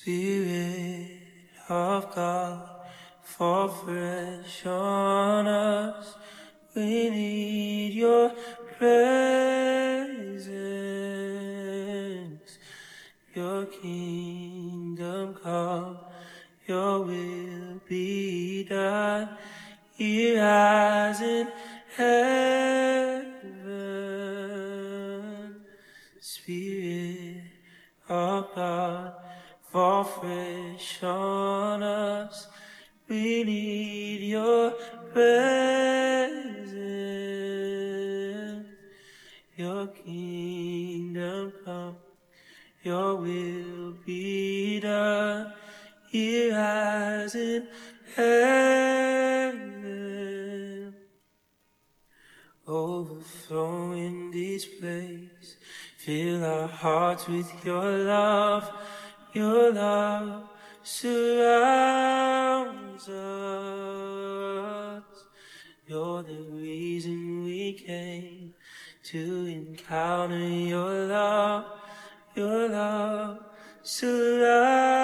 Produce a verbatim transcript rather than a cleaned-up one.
Spirit of God, fall fresh on us. We need your presence. Your kingdom come, your will be done, here as in heaven. Spirit of God, fall fresh on us. We need your presence. Your kingdom come, your will be done, here as in heaven. Overflow in this place, fill our hearts with your love. Your love surrounds us. You're the reason we came to encounter your love. Your love surrounds us.